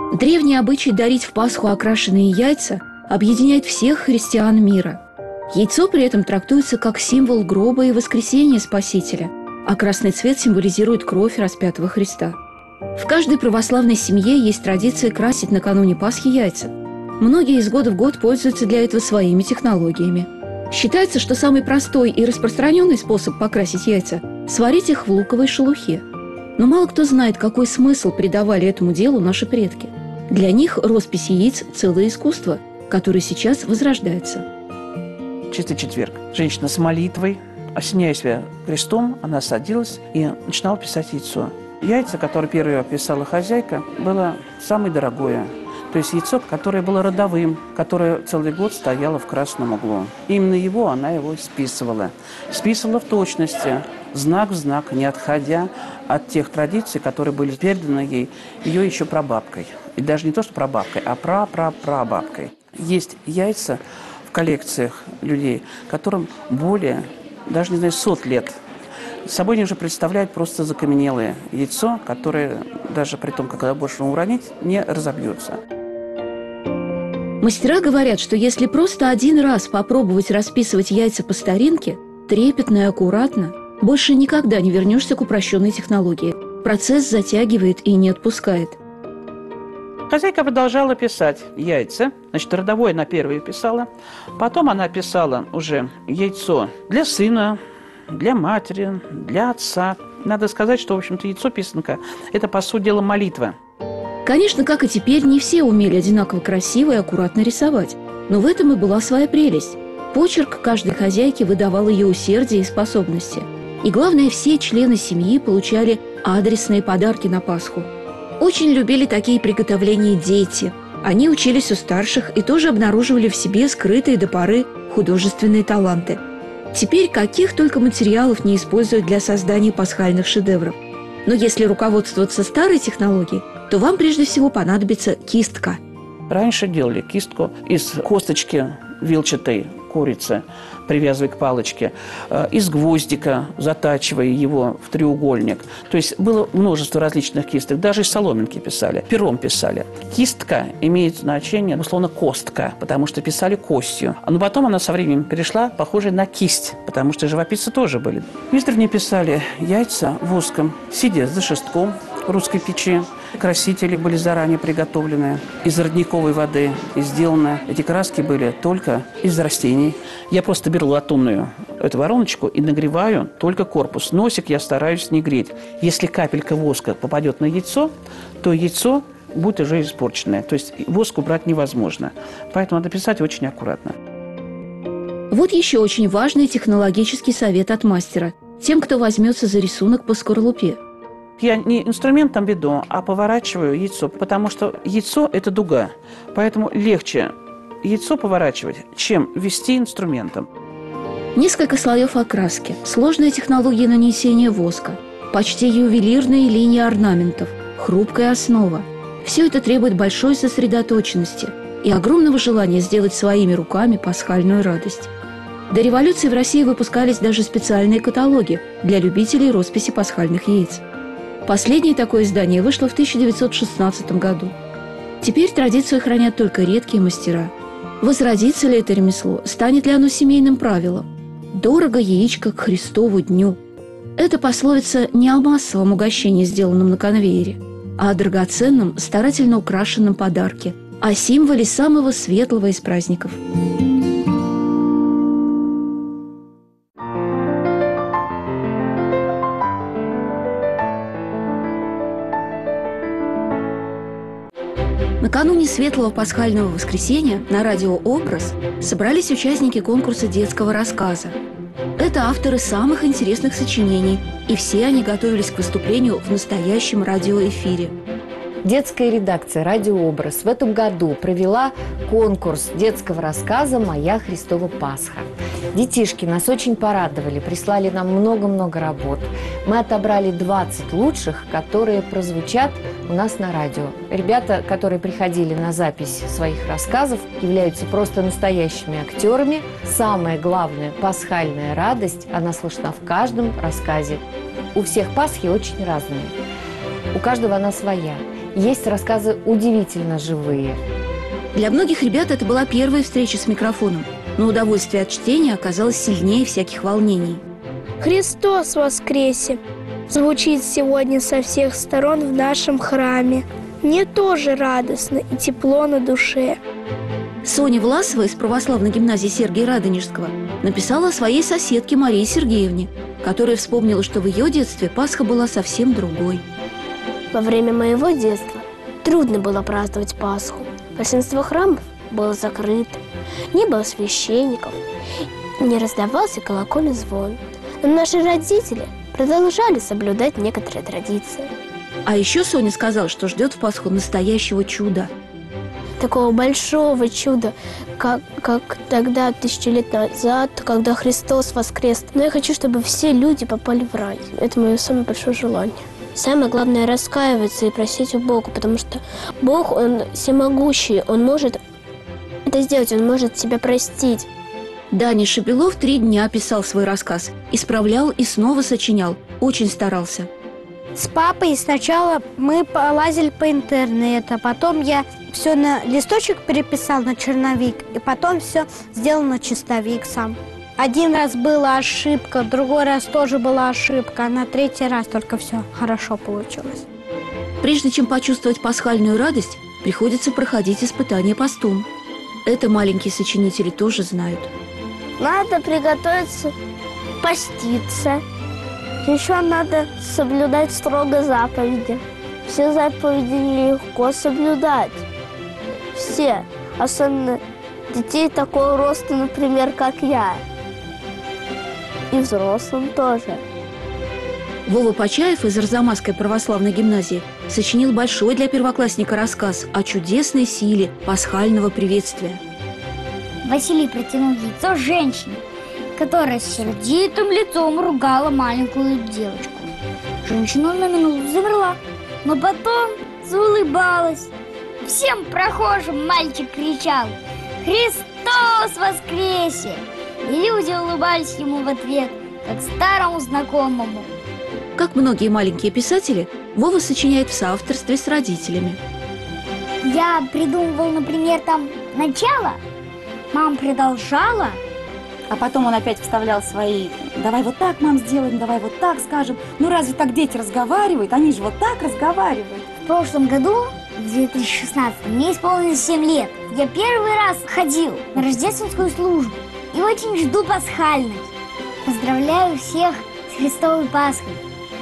Древний обычай дарить в Пасху окрашенные яйца объединяет всех христиан мира. Яйцо при этом трактуется как символ гроба и воскресения Спасителя, а красный цвет символизирует кровь распятого Христа. В каждой православной семье есть традиция красить накануне Пасхи яйца. Многие из года в год пользуются для этого своими технологиями. Считается, что самый простой и распространенный способ покрасить яйца – сварить их в луковой шелухе. Но мало кто знает, какой смысл придавали этому делу наши предки. Для них роспись яиц – целое искусство, которое сейчас возрождается. Чистый четверг. Женщина с молитвой, осеняя себя крестом, она садилась и начинала писать яйцо. Яйцо, которое первое писала хозяйка, было самое дорогое. То есть яйцо, которое было родовым, которое целый год стояло в красном углу. Именно она его списывала. Списывала в точности, знак в знак, не отходя от тех традиций, которые были переданы ей ее еще прабабкой. И даже не то, что прабабкой, а прапрапрабабкой. Есть яйца в коллекциях людей, которым более, даже не знаю, 100 лет. С собой они уже представляют просто закаменелое яйцо, которое даже при том, когда больше уронить, не разобьется. Мастера говорят, что если просто один раз попробовать расписывать яйца по старинке, трепетно и аккуратно, больше никогда не вернешься к упрощенной технологии. Процесс затягивает и не отпускает. Хозяйка продолжала писать яйца. Значит, родовое она первое писала. Потом она писала уже яйцо для сына, для матери, для отца. Надо сказать, что, в общем-то, яйцо-писанка – это, по сути дела, молитва. Конечно, как и теперь, не все умели одинаково красиво и аккуратно рисовать. Но в этом и была своя прелесть. Почерк каждой хозяйки выдавал ее усердие и способности. И главное, все члены семьи получали адресные подарки на Пасху. Очень любили такие приготовления дети. Они учились у старших и тоже обнаруживали в себе скрытые до поры художественные таланты. Теперь каких только материалов не используют для создания пасхальных шедевров. Но если руководствоваться старой технологией, то вам прежде всего понадобится кистка. Раньше делали кистку из косточки вилчатой курицы, привязывая к палочке, из гвоздика, затачивая его в треугольник. То есть было множество различных кисток, даже из соломинки писали, пером писали. Кистка имеет значение, условно, костка, потому что писали костью. Но потом она со временем перешла, похожая на кисть, потому что живописцы тоже были. Издревле писали яйца воском, сидя за шестком в русской печи. Красители были заранее приготовлены из родниковой воды и сделаны. Эти краски были только из растений. Я просто беру латунную эту вороночку и нагреваю только корпус. Носик я стараюсь не греть. Если капелька воска попадет на яйцо, то яйцо будет уже испорченное. То есть воск убрать невозможно. Поэтому надо писать очень аккуратно. Вот еще очень важный технологический совет от мастера тем, кто возьмется за рисунок по скорлупе. Я не инструментом веду, а поворачиваю яйцо, потому что яйцо – это дуга. Поэтому легче яйцо поворачивать, чем вести инструментом. Несколько слоев окраски, сложная технология нанесения воска, почти ювелирные линии орнаментов, хрупкая основа. Все это требует большой сосредоточенности и огромного желания сделать своими руками пасхальную радость. До революции в России выпускались даже специальные каталоги для любителей росписи пасхальных яиц. Последнее такое издание вышло в 1916 году. Теперь традицию хранят только редкие мастера. Возродится ли это ремесло? Станет ли оно семейным правилом? «Дорого яичко к Христову дню». Эта пословица не о массовом угощении, сделанном на конвейере, а о драгоценном, старательно украшенном подарке, о символе самого светлого из праздников. Накануне Светлого Пасхального воскресенья на радио «Образ» собрались участники конкурса детского рассказа. Это авторы самых интересных сочинений, и все они готовились к выступлению в настоящем радиоэфире. Детская редакция «Радиообраз» в этом году провела конкурс детского рассказа «Моя Христова Пасха». Детишки нас очень порадовали, прислали нам много-много работ. Мы отобрали 20 лучших, которые прозвучат у нас на радио. Ребята, которые приходили на запись своих рассказов, являются просто настоящими актерами. Самое главное, пасхальная радость, она слышна в каждом рассказе. У всех Пасхи очень разные. У каждого она своя. Есть рассказы удивительно живые. Для многих ребят это была первая встреча с микрофоном, но удовольствие от чтения оказалось сильнее всяких волнений. «Христос воскресе!» звучит сегодня со всех сторон в нашем храме. Мне тоже радостно и тепло на душе. Соня Власова из православной гимназии Сергия Радонежского написала о своей соседке Марии Сергеевне, которая вспомнила, что в ее детстве Пасха была совсем другой. Во время моего детства трудно было праздновать Пасху. Большинство храмов было закрыто, не было священников, не раздавался колокольный звон. Но наши родители продолжали соблюдать некоторые традиции. А еще Соня сказала, что ждет в Пасху настоящего чуда. Такого большого чуда, как тогда, 1000 лет назад, когда Христос воскрес. Но я хочу, чтобы все люди попали в рай. Это мое самое большое желание. Самое главное – раскаиваться и просить у Бога, потому что Бог, Он всемогущий, Он может это сделать, Он может тебя простить. Даня Шепелов 3 дня писал свой рассказ, исправлял и снова сочинял. Очень старался. С папой сначала мы полазили по интернету, потом я все на листочек переписал на черновик, и потом все сделал на чистовик сам. Один раз была ошибка, другой раз тоже была ошибка, а на 3-й раз только все хорошо получилось. Прежде чем почувствовать пасхальную радость, приходится проходить испытание постом. Это маленькие сочинители тоже знают. Надо приготовиться, поститься. Еще надо соблюдать строго заповеди. Все заповеди нелегко соблюдать. Все. Особенно детей такого роста, например, как я. И взрослым тоже. Вова Почаев из Арзамасской православной гимназии сочинил большой для первоклассника рассказ о чудесной силе пасхального приветствия. Василий протянул яйцо женщине, которая с сердитым лицом ругала маленькую девочку. Женщина на минуту замерла, но потом заулыбалась. Всем прохожим мальчик кричал: «Христос воскресе!» И люди улыбались ему в ответ, как старому знакомому. Как многие маленькие писатели, Вова сочиняет в соавторстве с родителями. Я придумывал, например, там начало, мама продолжала. А потом он опять вставлял свои: давай вот так, мам, сделаем, давай вот так скажем. Ну разве так дети разговаривают? Они же вот так разговаривают. В прошлом году, в 2016, мне исполнилось 7 лет. Я первый раз ходил на рождественскую службу и очень жду пасхальной. Поздравляю всех с Христовой Пасхой.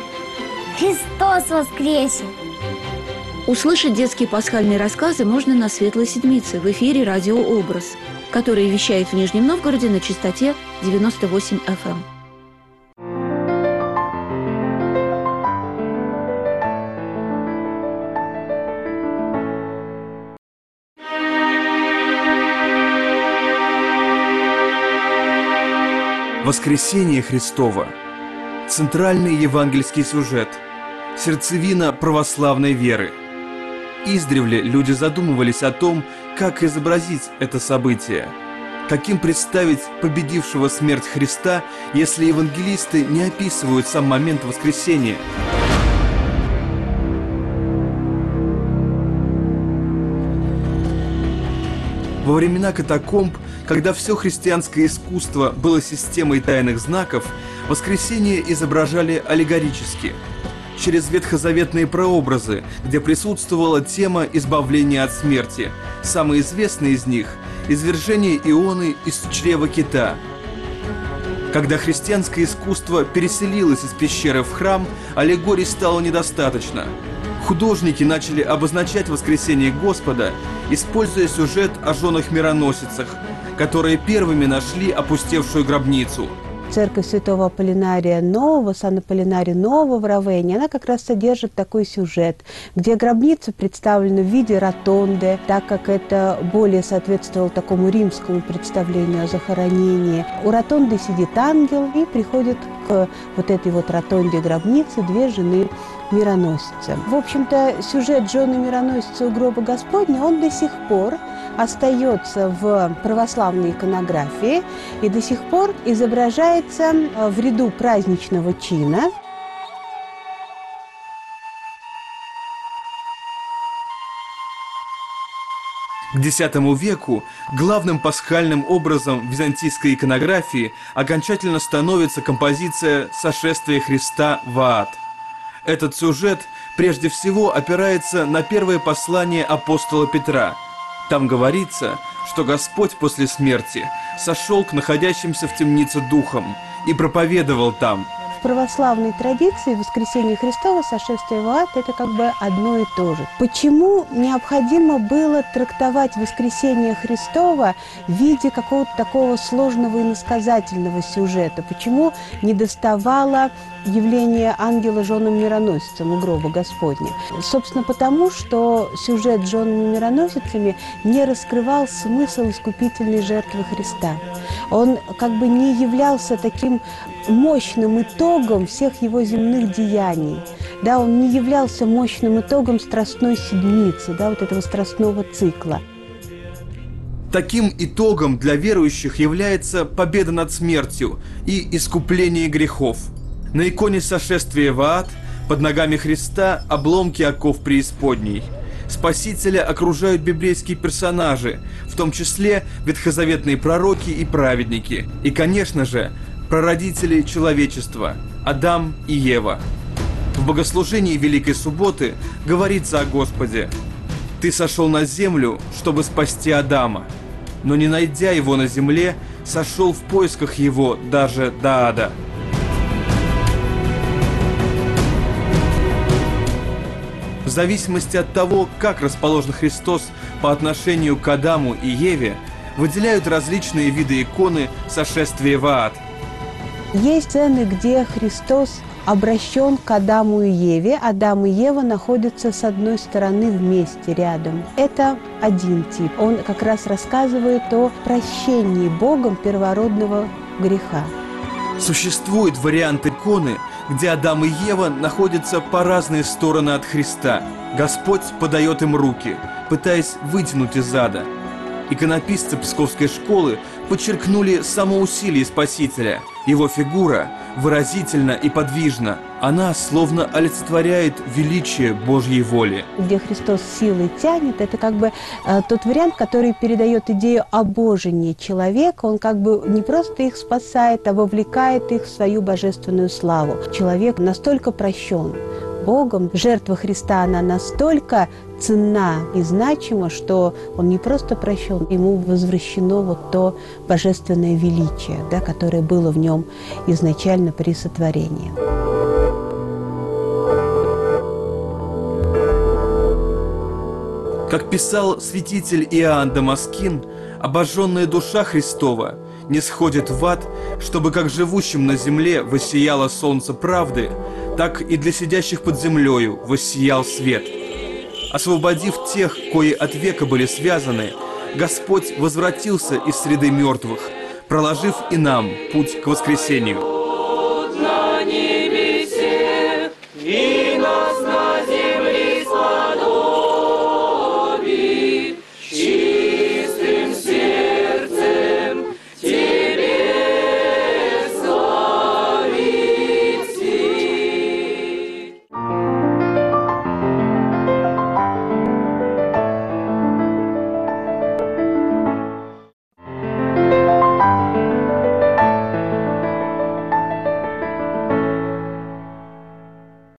Христос воскресе! Услышать детские пасхальные рассказы можно на Светлой Седмице в эфире радио «Образ», который вещает в Нижнем Новгороде на частоте 98 FM. Воскресение Христово – центральный евангельский сюжет, сердцевина православной веры. Издревле люди задумывались о том, как изобразить это событие, каким представить победившего смерть Христа, если евангелисты не описывают сам момент воскресения. Во времена катакомб, когда все христианское искусство было системой тайных знаков, воскресение изображали аллегорически, через ветхозаветные прообразы, где присутствовала тема избавления от смерти. Самый известный из них – извержение Ионы из чрева кита. Когда христианское искусство переселилось из пещеры в храм, аллегорий стало недостаточно. Художники начали обозначать воскресение Господа, используя сюжет о женах-мироносицах, которые первыми нашли опустевшую гробницу. Церковь Святого Аполлинария Нового, Сан-Аполлинарий Нового в Равенне, она как раз содержит такой сюжет, где гробница представлена в виде ротонды, так как это более соответствовало такому римскому представлению о захоронении. У ротонды сидит ангел, и приходит к вот этой вот ротонде гробницы 2 жены мироносицы. В общем-то, сюжет жены мироносицы у гроба Господня, он до сих пор остается в православной иконографии и до сих пор изображается в ряду праздничного чина. К X веку главным пасхальным образом византийской иконографии окончательно становится композиция «Сошествие Христа в ад». Этот сюжет прежде всего опирается на первое послание апостола Петра. Там говорится, что Господь после смерти сошел к находящимся в темнице духом и проповедовал там. В православной традиции воскресение Христово, сошествие в ад – это как бы одно и то же. Почему необходимо было трактовать воскресение Христово в виде какого-то такого сложного иносказательного сюжета? Почему не доставало явление ангела женам-мироносицам у гроба Господня? Собственно, потому что сюжет с женами-мироносицами не раскрывал смысл искупительной жертвы Христа. Он как бы не являлся таким мощным итогом всех его земных деяний. Да, он не являлся мощным итогом страстной седмицы, да, вот этого страстного цикла. Таким итогом для верующих является победа над смертью и искупление грехов. На иконе сошествия в ад под ногами Христа обломки оков преисподней. Спасителя окружают библейские персонажи, в том числе ветхозаветные пророки и праведники. И, конечно же, прародители человечества – Адам и Ева. В богослужении Великой Субботы говорится о Господе: «Ты сошел на землю, чтобы спасти Адама, но не найдя его на земле, сошел в поисках его даже до ада». В зависимости от того, как расположен Христос по отношению к Адаму и Еве, выделяют различные виды иконы сошествия в ад. Есть сцены, где Христос обращен к Адаму и Еве. Адам и Ева находятся с одной стороны вместе, рядом. Это один тип. Он как раз рассказывает о прощении Богом первородного греха. Существует вариант иконы, где Адам и Ева находятся по разные стороны от Христа. Господь подает им руки, пытаясь вытянуть из ада. Иконописцы Псковской школы подчеркнули самоусилие Спасителя. Его фигура выразительна и подвижна. Она словно олицетворяет величие Божьей воли. Где Христос силой тянет, это как бы тот вариант, который передает идею обожения человека. Он как бы не просто их спасает, а вовлекает их в свою божественную славу. Человек настолько прощен Богом, жертва Христа, она настолько ценна и значима, что он не просто прощен, ему возвращено вот то божественное величие, да, которое было в нем изначально при сотворении. Как писал святитель Иоанн Дамаскин, обожженная душа Христова не сходит в ад, чтобы как живущим на земле воссияло солнце правды, так и для сидящих под землею воссиял свет. Освободив тех, кои от века были связаны, Господь возвратился из среды мертвых, проложив и нам путь к воскресению.